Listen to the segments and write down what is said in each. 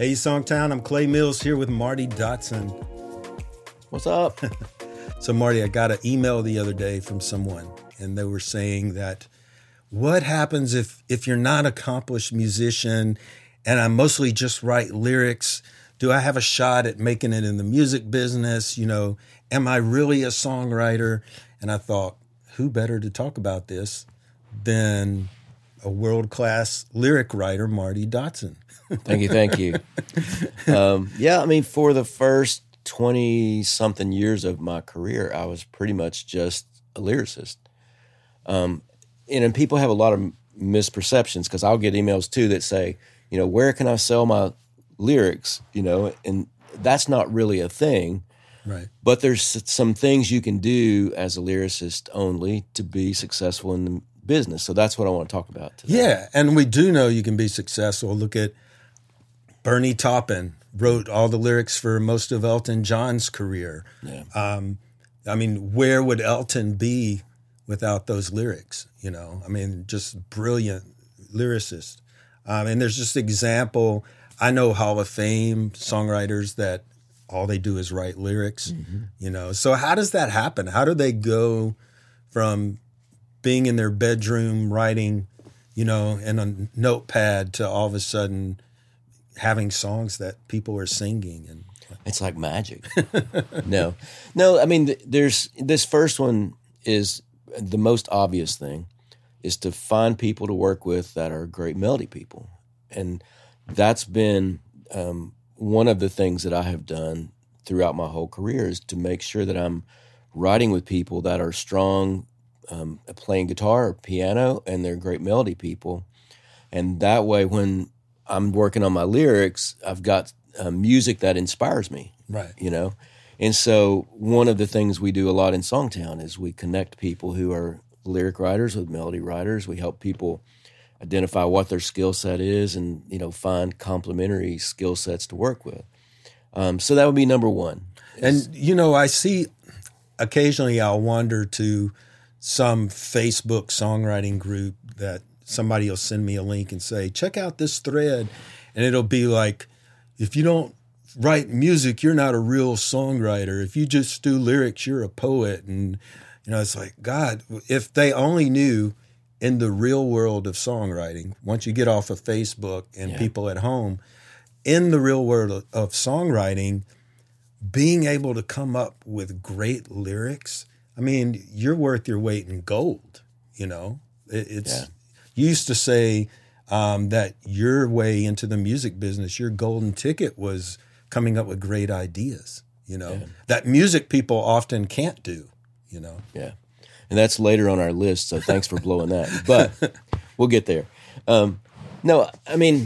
Hey, Songtown, I'm Clay Mills here with Marty Dotson. What's up? So, Marty, I got an email the other day from someone, and they were saying that what happens if you're not an accomplished musician and I mostly just write lyrics? Do I have a shot at making it in the music business? You know, am I really a songwriter? And I thought, who better to talk about this than a world-class lyric writer, Marty Dotson? Thank you. Yeah, I mean, for the first 20-something years of my career, I was pretty much just a lyricist. And people have a lot of misperceptions because I'll get emails too that say, you know, where can I sell my lyrics? You know, and that's not really a thing. Right. But there's some things you can do as a lyricist only to be successful in the business. So that's what I want to talk about today. Yeah, and we do know you can be successful. Look at Bernie Taupin, wrote all the lyrics for most of Elton John's career. Yeah. I mean, where would Elton be without those lyrics? You know, I mean, just brilliant lyricist. And there's just example. I know Hall of Fame songwriters that all they do is write lyrics. Mm-hmm. You know, so how does that happen? How do they go from being in their bedroom writing, you know, in a notepad to all of a sudden having songs that people are singing? And it's like magic. No. I mean, there's this first one is the most obvious thing is to find people to work with that are great melody people. And that's been one of the things that I have done throughout my whole career is to make sure that I'm writing with people that are strong playing guitar or piano and they're great melody people. And that way, when I'm working on my lyrics, I've got music that inspires me. Right. You know? And so one of the things we do a lot in Songtown is we connect people who are lyric writers with melody writers. We help people identify what their skill set is and, you know, find complementary skill sets to work with. So that would be number one. And, you know, I see occasionally I'll wander to some Facebook songwriting group that somebody will send me a link and say, check out this thread. And it'll be like, if you don't write music, you're not a real songwriter. If you just do lyrics, you're a poet. And, you know, it's like, God, if they only knew in the real world of songwriting, once you get off of Facebook and people at home, in the real world of songwriting, being able to come up with great lyrics, I mean, you're worth your weight in gold, you know? You used to say that your way into the music business, your golden ticket was coming up with great ideas, you know, that music people often can't do, you know? Yeah. And that's later on our list, so thanks for blowing that. But we'll get there. No, I mean,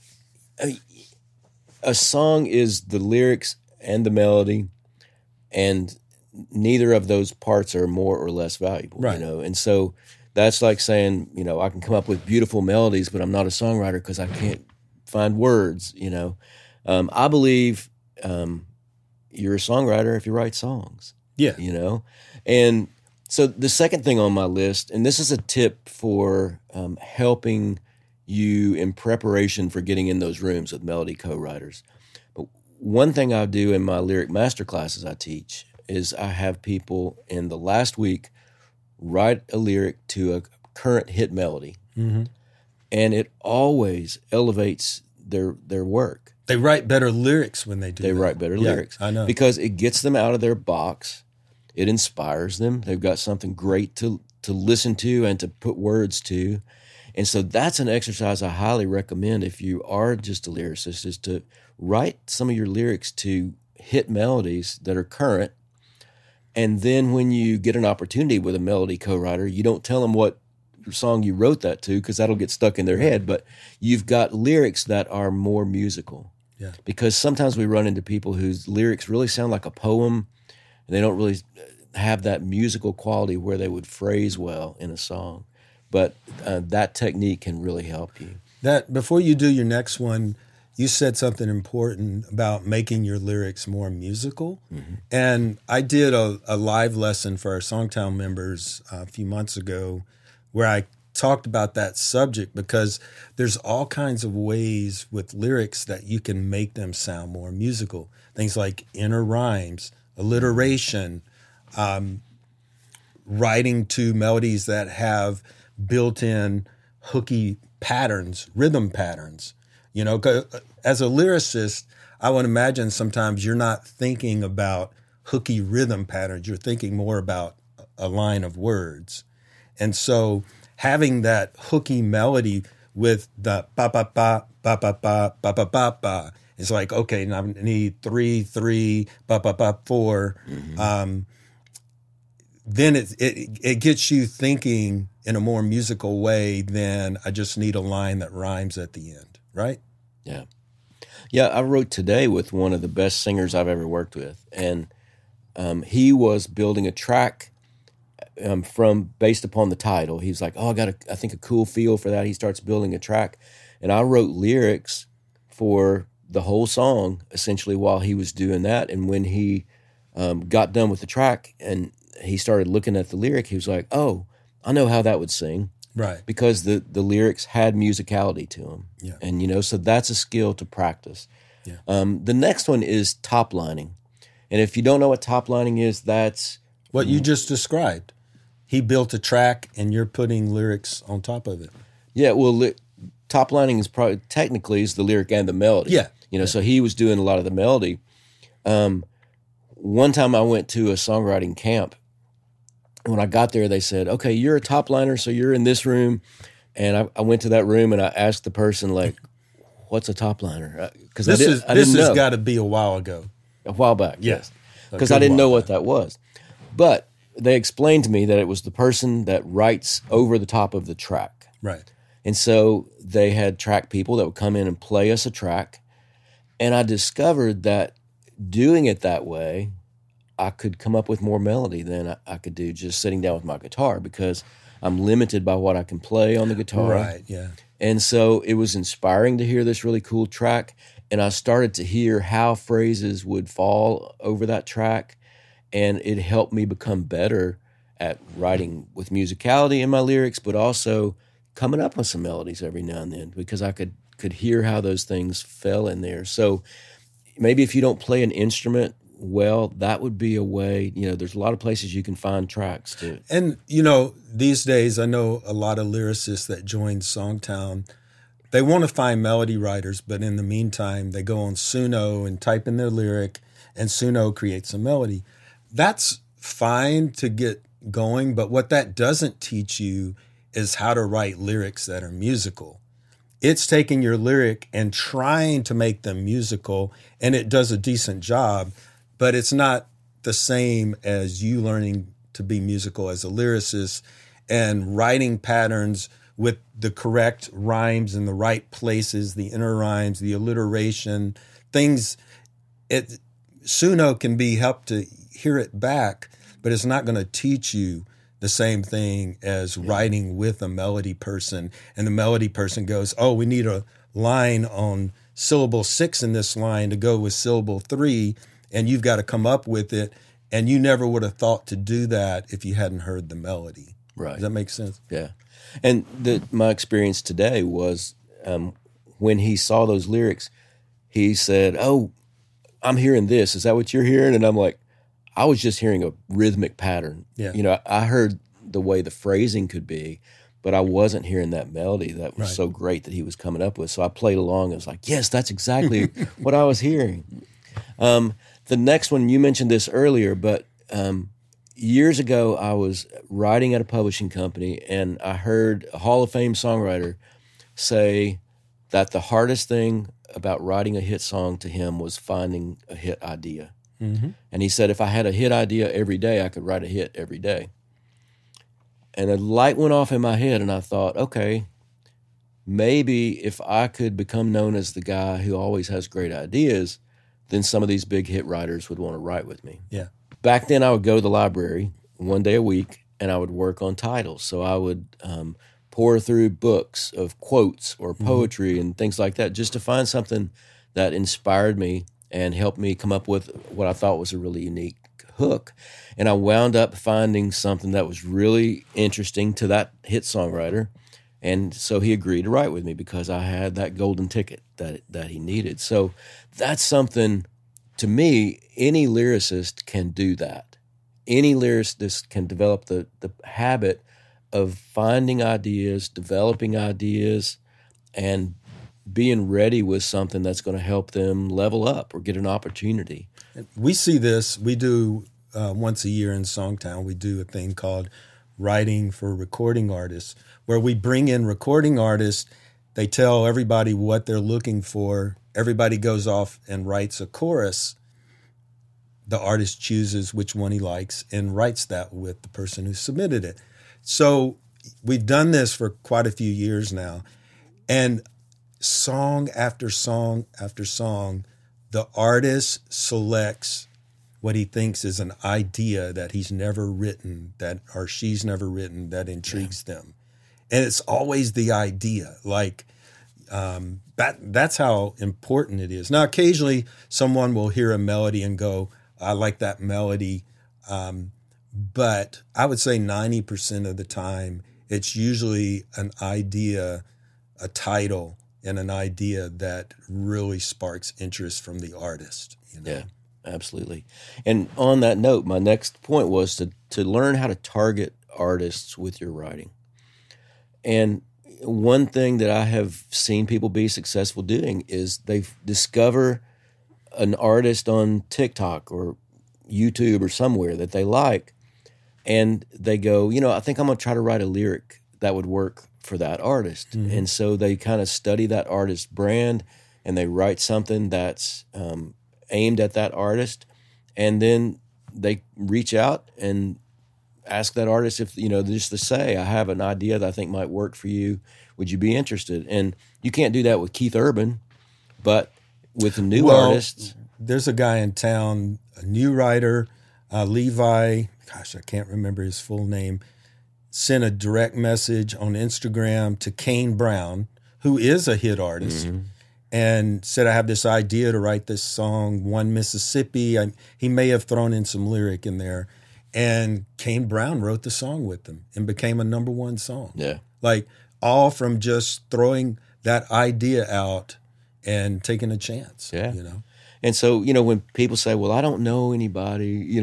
a song is the lyrics and the melody, and neither of those parts are more or less valuable, right. You know? And so that's like saying, you know, I can come up with beautiful melodies, but I'm not a songwriter because I can't find words, you know? I believe you're a songwriter if you write songs. Yeah. You know? And so the second thing on my list, and this is a tip for helping you in preparation for getting in those rooms with melody co-writers. But one thing I do in my lyric masterclasses I teach is I have people in the last week write a lyric to a current hit melody. Mm-hmm. And it always elevates their work. They write better lyrics when they do They write better lyrics. I know. Because it gets them out of their box. It inspires them. They've got something great to listen to and to put words to. And so that's an exercise I highly recommend if you are just a lyricist, is to write some of your lyrics to hit melodies that are current. And then when you get an opportunity with a melody co-writer, you don't tell them what song you wrote that to because that'll get stuck in their head. But you've got lyrics that are more musical. Yeah. Because sometimes we run into people whose lyrics really sound like a poem. They don't really have that musical quality where they would phrase well in a song. But that technique can really help you. That before you do your next one, you said something important about making your lyrics more musical. Mm-hmm. And I did a live lesson for our Songtown members a few months ago where I talked about that subject because there's all kinds of ways with lyrics that you can make them sound more musical. Things like inner rhymes, alliteration, writing to melodies that have built-in hooky patterns, rhythm patterns. You know, as a lyricist, I would imagine sometimes you're not thinking about hooky rhythm patterns. You're thinking more about a line of words. And so having that hooky melody with the ba-ba-ba, ba-ba-ba, ba-ba-ba-ba, it's like, okay, now I need 3-3, ba-ba-ba, 4. Then it gets you thinking in a more musical way than I just need a line that rhymes at the end, right? Yeah. Yeah, I wrote today with one of the best singers I've ever worked with, and he was building a track based upon the title. He was like, "Oh, I think a cool feel for that." He starts building a track, and I wrote lyrics for the whole song essentially while he was doing that. And when he got done with the track and he started looking at the lyric, he was like, "Oh, I know how that would sing." Right. Because the lyrics had musicality to them. Yeah. And, so that's a skill to practice. Yeah. The next one is top lining. And if you don't know what top lining is, that's what you just described. He built a track and you're putting lyrics on top of it. Yeah, well, top lining is probably technically is the lyric and the melody. Yeah. So he was doing a lot of the melody. One time I went to a songwriting camp. When I got there, they said, "Okay, you're a top liner, so you're in this room." And I went to that room and I asked the person, like, "What's a top liner?" Because this I didn't has know. got to be a while ago. A while back, yes, because I didn't know what that was. But they explained to me that it was the person that writes over the top of the track. Right. And so they had track people that would come in and play us a track. And I discovered that doing it that way, I could come up with more melody than I could do just sitting down with my guitar, because I'm limited by what I can play on the guitar. Right, yeah. And so it was inspiring to hear this really cool track, and I started to hear how phrases would fall over that track, and it helped me become better at writing with musicality in my lyrics, but also coming up with some melodies every now and then, because I could hear how those things fell in there. So maybe if you don't play an instrument well, that would be a way. There's a lot of places you can find tracks too. And, these days, I know a lot of lyricists that join Songtown. They want to find melody writers, but in the meantime, they go on Suno and type in their lyric, and Suno creates a melody. That's fine to get going, but what that doesn't teach you is how to write lyrics that are musical. It's taking your lyric and trying to make them musical, and it does a decent job. But it's not the same as you learning to be musical as a lyricist and writing patterns with the correct rhymes in the right places, the inner rhymes, the alliteration, things. Suno can be helped to hear it back, but it's not going to teach you the same thing as writing with a melody person. And the melody person goes, "Oh, we need a line on syllable 6 in this line to go with syllable 3. And you've got to come up with it, and you never would have thought to do that if you hadn't heard the melody." Right. Does that make sense? Yeah. And my experience today was when he saw those lyrics, he said, "Oh, I'm hearing this. Is that what you're hearing?" And I'm like, I was just hearing a rhythmic pattern. Yeah. I heard the way the phrasing could be, but I wasn't hearing that melody that was so great that he was coming up with. So I played along. I was like, yes, that's exactly what I was hearing. The next one, you mentioned this earlier, but years ago I was writing at a publishing company, and I heard a Hall of Fame songwriter say that the hardest thing about writing a hit song to him was finding a hit idea. Mm-hmm. And he said, if I had a hit idea every day, I could write a hit every day. And a light went off in my head, and I thought, okay, maybe if I could become known as the guy who always has great ideas, then some of these big hit writers would want to write with me. Yeah. Back then, I would go to the library one day a week, and I would work on titles. So I would pour through books of quotes or poetry and things like that, just to find something that inspired me and helped me come up with what I thought was a really unique hook. And I wound up finding something that was really interesting to that hit songwriter. And so he agreed to write with me because I had that golden ticket that he needed. So that's something, to me, any lyricist can do that. Any lyricist can develop the habit of finding ideas, developing ideas, and being ready with something that's going to help them level up or get an opportunity. We see this. We do once a year in Songtown, we do a thing called Writing for Recording Artists, where we bring in recording artists. They tell everybody what they're looking for. Everybody goes off and writes a chorus. The artist chooses which one he likes and writes that with the person who submitted it. So we've done this for quite a few years now. And song after song after song, the artist selects what he thinks is an idea that he's never written, that or she's never written, that intrigues them. And it's always the idea. Like, that's how important it is. Now, occasionally someone will hear a melody and go, I like that melody. But I would say 90% of the time, it's usually an idea, a title, and an idea that really sparks interest from the artist. You know? Yeah, absolutely. And on that note, my next point was to learn how to target artists with your writing. And one thing that I have seen people be successful doing is they discover an artist on TikTok or YouTube or somewhere that they like, and they go, I think I'm going to try to write a lyric that would work for that artist. Mm-hmm. And so they kind of study that artist's brand and they write something that's aimed at that artist. And then they reach out and ask that artist if, just to say, I have an idea that I think might work for you. Would you be interested? And you can't do that with Keith Urban, but with a new artist. There's a guy in town, a new writer, Levi, gosh, I can't remember his full name, sent a direct message on Instagram to Kane Brown, who is a hit artist, mm-hmm. and said, I have this idea to write this song, One Mississippi. He may have thrown in some lyric in there. And Kane Brown wrote the song with them and became a number one song. Yeah. Like, all from just throwing that idea out and taking a chance. Yeah. And so, when people say, well, I don't know anybody,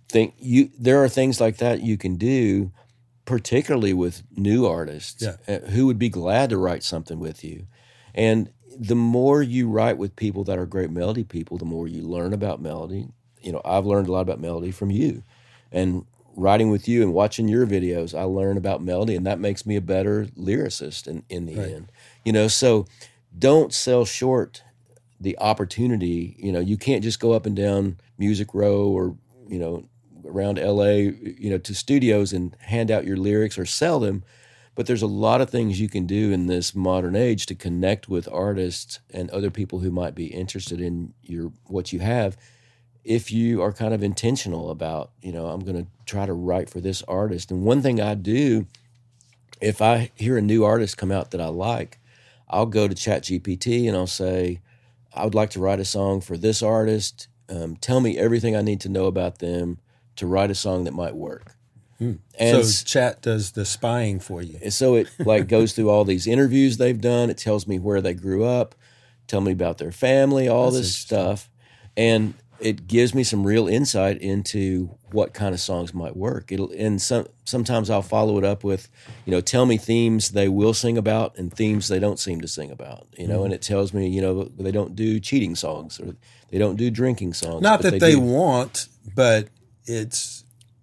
there are things like that you can do, particularly with new artists who would be glad to write something with you. And the more you write with people that are great melody people, the more you learn about melody. I've learned a lot about melody from you. And writing with you and watching your videos, I learn about melody, and that makes me a better lyricist in the end. So don't sell short the opportunity. You can't just go up and down Music Row or, around LA, to studios and hand out your lyrics or sell them. But there's a lot of things you can do in this modern age to connect with artists and other people who might be interested in what you have. If you are kind of intentional about, I'm going to try to write for this artist. And one thing I do, if I hear a new artist come out that I like, I'll go to ChatGPT and I'll say, I would like to write a song for this artist. Tell me everything I need to know about them to write a song that might work. And so Chat does the spying for you. And so it goes through all these interviews they've done. It tells me where they grew up, tell me about their family, all this stuff. And it gives me some real insight into what kind of songs might work. Sometimes I'll follow it up with, tell me themes they will sing about and themes they don't seem to sing about, and it tells me, they don't do cheating songs or they don't do drinking songs. Not that they won't, but it's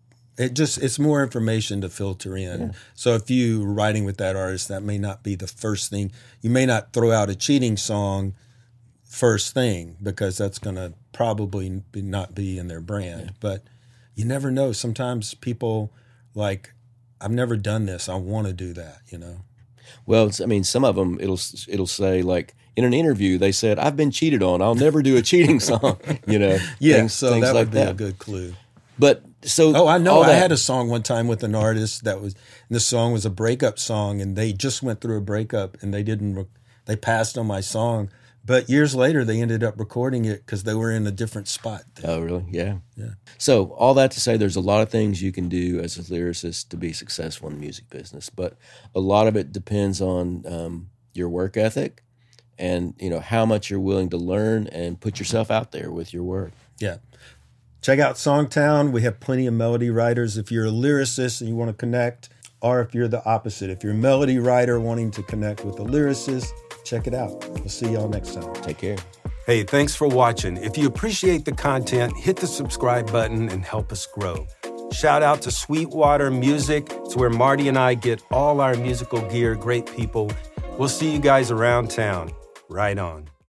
more information to filter in. Yeah. So if you're writing with that artist, that may not be the first thing. You may not throw out a cheating song first thing because that's going to probably not be in their brand. Yeah. But you never know. Sometimes people like, I've never done this. I want to do that, Well, some of them, it'll say, like, in an interview, they said, I've been cheated on. I'll never do a cheating song, Yeah, things, so things that like would be a good clue. But so... Oh, I know. I had a song one time with an artist and the song was a breakup song, and they just went through a breakup, and they passed on my song, But years later, they ended up recording it because they were in a different spot. Oh, really? Yeah. Yeah. So all that to say, there's a lot of things you can do as a lyricist to be successful in the music business, but a lot of it depends on your work ethic and, how much you're willing to learn and put yourself out there with your work. Yeah. Check out Songtown. We have plenty of melody writers. If you're a lyricist and you want to connect, or if you're the opposite, if you're a melody writer wanting to connect with a lyricist, check it out. We'll see y'all next time. Take care. Hey, thanks for watching. If you appreciate the content, hit the subscribe button and help us grow. Shout out to Sweetwater Music. It's where Marty and I get all our musical gear. Great people. We'll see you guys around town. Right on.